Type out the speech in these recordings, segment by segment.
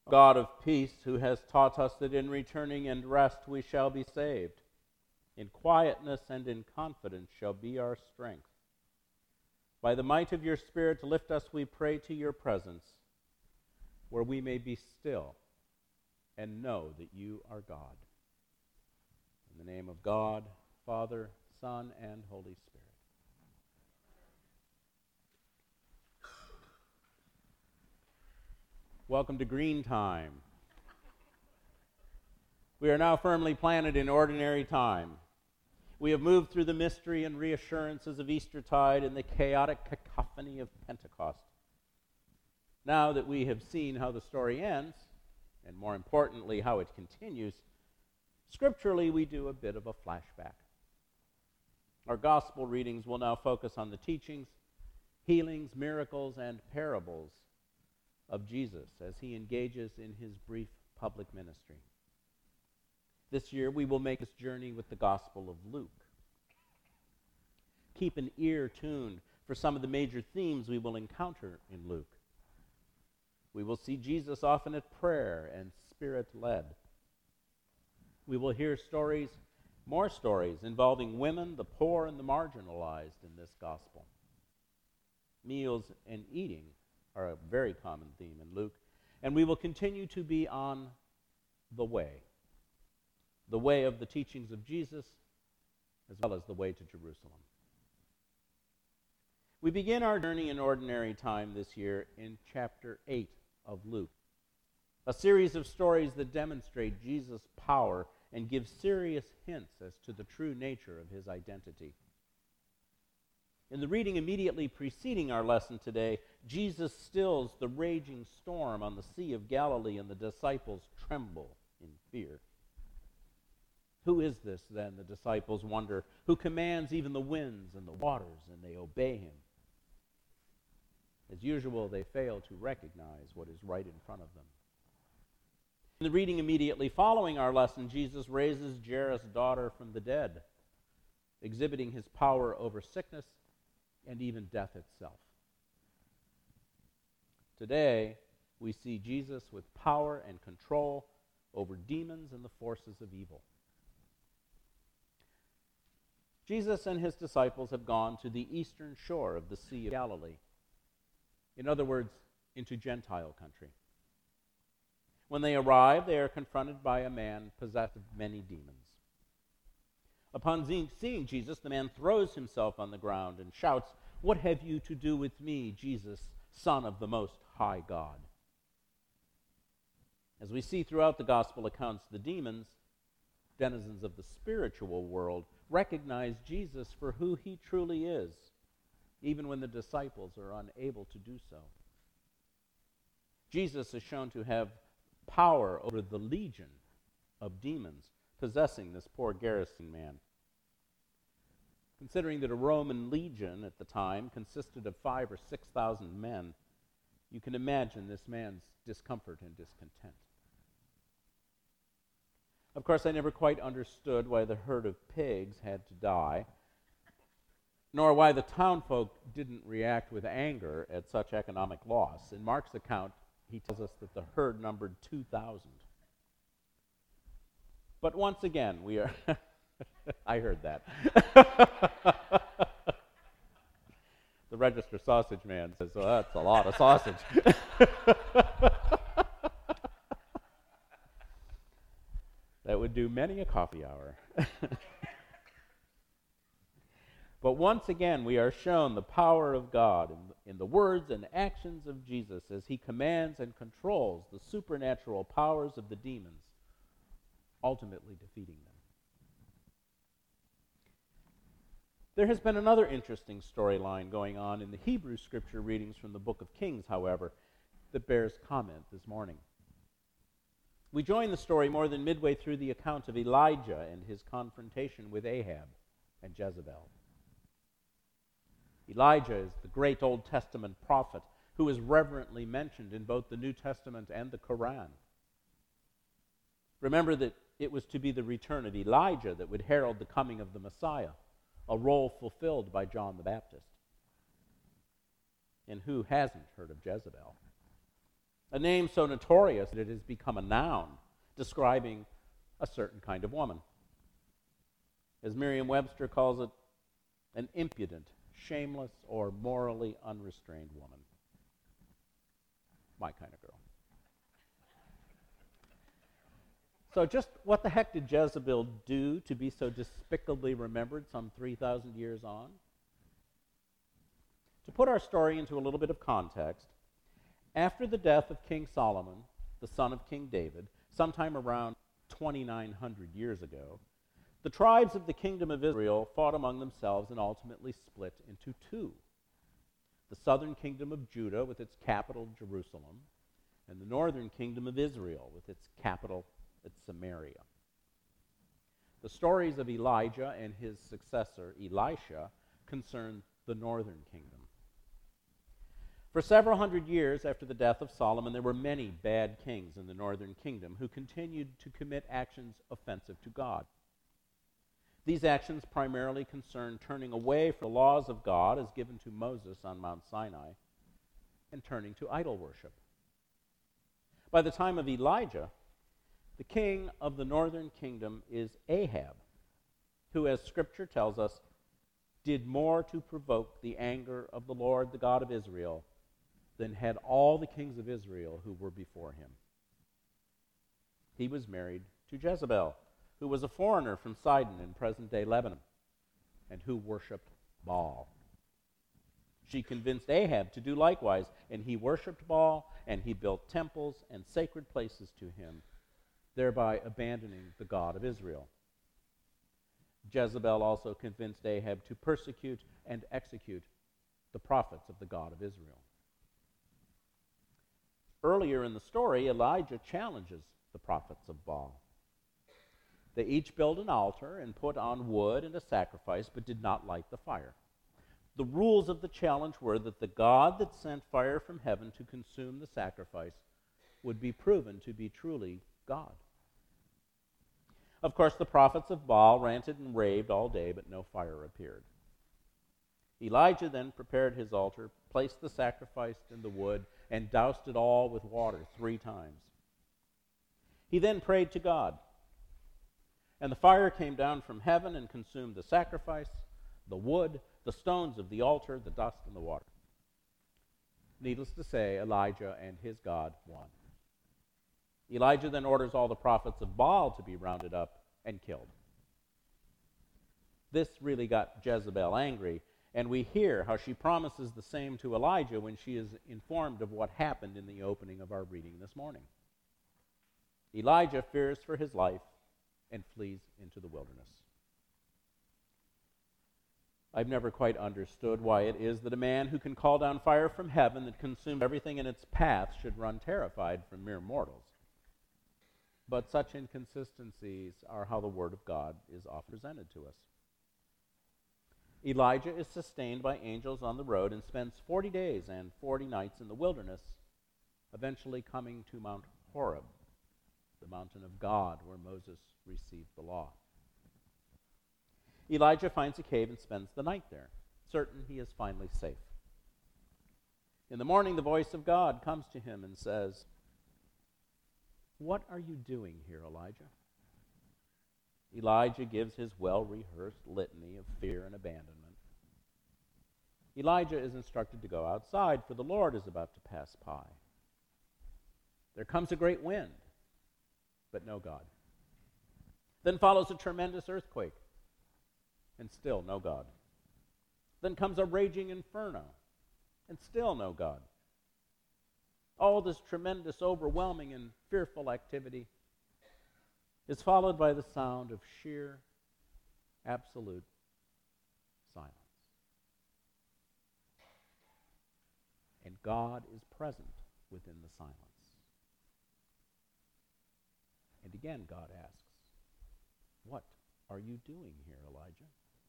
God of peace, who has taught us that in returning and rest we shall be saved. In quietness and in confidence shall be our strength. By the might of your Spirit, lift us, we pray, to your presence, where we may be still and know that you are God. In the name of God, Father, Son, and Holy Spirit. Welcome to Green Time. We are now firmly planted in ordinary time. We have moved through the mystery and reassurances of Eastertide and the chaotic cacophony of Pentecost. Now that we have seen how the story ends, and more importantly, how it continues, scripturally we do a bit of a flashback. Our gospel readings will now focus on the teachings, healings, miracles, and parables of Jesus as he engages in his brief public ministry. This year we will make this journey with the Gospel of Luke. Keep an ear tuned for some of the major themes we will encounter in Luke. We will see Jesus often at prayer and Spirit-led. We will hear more stories involving women, the poor, and the marginalized in this gospel. Meals and eating are a very common theme in Luke, and we will continue to be on the way of the teachings of Jesus, as well as the way to Jerusalem. We begin our journey in ordinary time this year in chapter 8 of Luke, a series of stories that demonstrate Jesus' power and give serious hints as to the true nature of his identity. In the reading immediately preceding our lesson today, Jesus stills the raging storm on the Sea of Galilee, and the disciples tremble in fear. Who is this, then, the disciples wonder, who commands even the winds and the waters, and they obey him? As usual, they fail to recognize what is right in front of them. In the reading immediately following our lesson, Jesus raises Jairus' daughter from the dead, exhibiting his power over sickness and even death itself. Today, we see Jesus with power and control over demons and the forces of evil. Jesus and his disciples have gone to the eastern shore of the Sea of Galilee. In other words, into Gentile country. When they arrive, they are confronted by a man possessed of many demons. Upon seeing Jesus, the man throws himself on the ground and shouts, "What have you to do with me, Jesus, Son of the Most High God?" As we see throughout the gospel accounts, the demons, denizens of the spiritual world, recognize Jesus for who he truly is, even when the disciples are unable to do so. Jesus is shown to have power over the legion of demons possessing this poor Gerasene man. Considering that a Roman legion at the time consisted of 5,000 or 6,000 men, you can imagine this man's discomfort and discontent. Of course, I never quite understood why the herd of pigs had to die, nor why the townfolk didn't react with anger at such economic loss. In Mark's account, he tells us that the herd numbered 2,000. But once again, we are... I heard that. The register sausage man says, "Oh, that's a lot of sausage." That would do many a coffee hour. But once again, we are shown the power of God in the words and actions of Jesus as he commands and controls the supernatural powers of the demons, ultimately defeating them. There has been another interesting storyline going on in the Hebrew scripture readings from the book of Kings, however, that bears comment this morning. We join the story more than midway through the account of Elijah and his confrontation with Ahab and Jezebel. Elijah is the great Old Testament prophet who is reverently mentioned in both the New Testament and the Quran. Remember that it was to be the return of Elijah that would herald the coming of the Messiah, a role fulfilled by John the Baptist. And who hasn't heard of Jezebel? a name so notorious that it has become a noun describing a certain kind of woman. As Merriam-Webster calls it, an impudent, shameless, or morally unrestrained woman. My kind of girl. So just what the heck did Jezebel do to be so despicably remembered some 3,000 years on? To put our story into a little bit of context, after the death of King Solomon, the son of King David, sometime around 2,900 years ago, the tribes of the kingdom of Israel fought among themselves and ultimately split into two. The southern kingdom of Judah with its capital Jerusalem, and the northern kingdom of Israel with its capital at Samaria. The stories of Elijah and his successor Elisha concern the northern kingdom. For several hundred years after the death of Solomon, there were many bad kings in the northern kingdom who continued to commit actions offensive to God. These actions primarily concerned turning away from the laws of God as given to Moses on Mount Sinai and turning to idol worship. By the time of Elijah, the king of the northern kingdom is Ahab, who, as Scripture tells us, did more to provoke the anger of the Lord, the God of Israel, than had all the kings of Israel who were before him. He was married to Jezebel, who was a foreigner from Sidon in present-day Lebanon, and who worshipped Baal. She convinced Ahab to do likewise, and he worshipped Baal, and he built temples and sacred places to him, thereby abandoning the God of Israel. Jezebel also convinced Ahab to persecute and execute the prophets of the God of Israel. Earlier in the story, Elijah challenges the prophets of Baal. They each built an altar and put on wood and a sacrifice, but did not light the fire. The rules of the challenge were that the God that sent fire from heaven to consume the sacrifice would be proven to be truly God. Of course, the prophets of Baal ranted and raved all day, but no fire appeared. Elijah then prepared his altar, placed the sacrifice in the wood, and doused it all with water 3 times. He then prayed to God, and the fire came down from heaven and consumed the sacrifice, the wood, the stones of the altar, the dust, and the water. Needless to say, Elijah and his God won. Elijah then orders all the prophets of Baal to be rounded up and killed. This really got Jezebel angry, and we hear how she promises the same to Elijah when she is informed of what happened in the opening of our reading this morning. Elijah fears for his life and flees into the wilderness. I've never quite understood why it is that a man who can call down fire from heaven that consumes everything in its path should run terrified from mere mortals. But such inconsistencies are how the Word of God is often presented to us. Elijah is sustained by angels on the road and spends 40 days and 40 nights in the wilderness, eventually coming to Mount Horeb, the mountain of God where Moses received the law. Elijah finds a cave and spends the night there, certain he is finally safe. In the morning, the voice of God comes to him and says, "What are you doing here, Elijah?" Elijah gives his well-rehearsed litany of fear and abandonment. Elijah is instructed to go outside, for the Lord is about to pass by. There comes a great wind, but no God. Then follows a tremendous earthquake, and still no God. Then comes a raging inferno, and still no God. All this tremendous, overwhelming, and fearful activity is followed by the sound of sheer, absolute silence. And God is present within the silence. And again, God asks, "What are you doing here, Elijah?"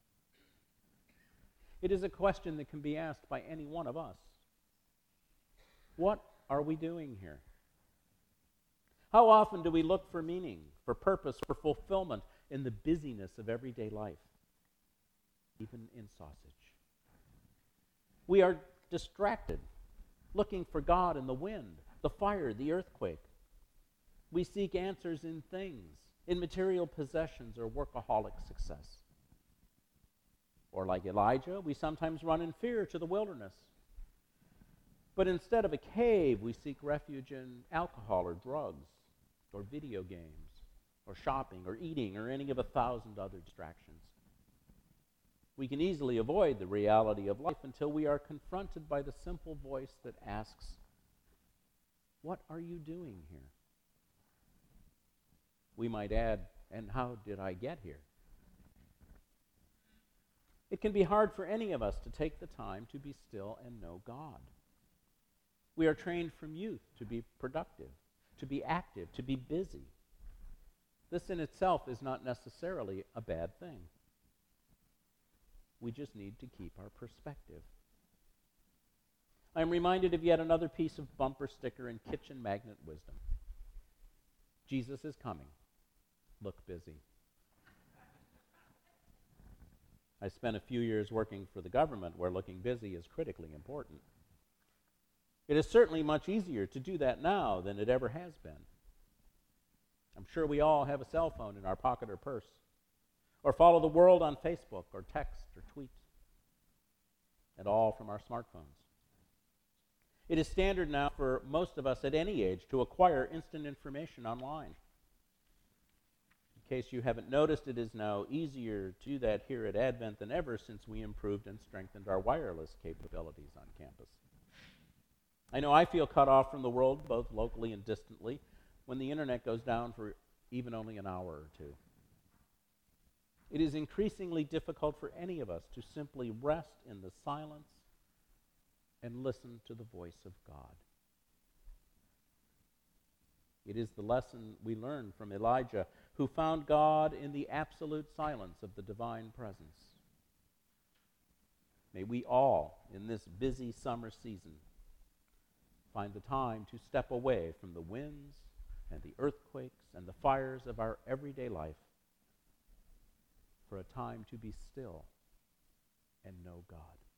It is a question that can be asked by any one of us. What are we doing here? How often do we look for meaning, for purpose, for fulfillment in the busyness of everyday life, even in sausage? We are distracted, looking for God in the wind, the fire, the earthquake. We seek answers in things, in material possessions or workaholic success. Or like Elijah, we sometimes run in fear to the wilderness. But instead of a cave, we seek refuge in alcohol or drugs or video games or shopping or eating or any of 1,000 other distractions. We can easily avoid the reality of life until we are confronted by the simple voice that asks, "What are you doing here?" We might add, "And how did I get here?" It can be hard for any of us to take the time to be still and know God. We are trained from youth to be productive, to be active, to be busy. This in itself is not necessarily a bad thing. We just need to keep our perspective. I am reminded of yet another piece of bumper sticker and kitchen magnet wisdom. Jesus is coming. Look busy. I spent a few years working for the government where looking busy is critically important. It is certainly much easier to do that now than it ever has been. I'm sure we all have a cell phone in our pocket or purse, or follow the world on Facebook or text or tweet, and all from our smartphones. It is standard now for most of us at any age to acquire instant information online. In case you haven't noticed, it is now easier to do that here at Advent than ever since we improved and strengthened our wireless capabilities on campus. I know I feel cut off from the world, both locally and distantly, when the internet goes down for even only an hour or two. It is increasingly difficult for any of us to simply rest in the silence and listen to the voice of God. It is the lesson we learn from Elijah, who found God in the absolute silence of the divine presence. May we all, in this busy summer season, find the time to step away from the winds and the earthquakes and the fires of our everyday life for a time to be still and know God.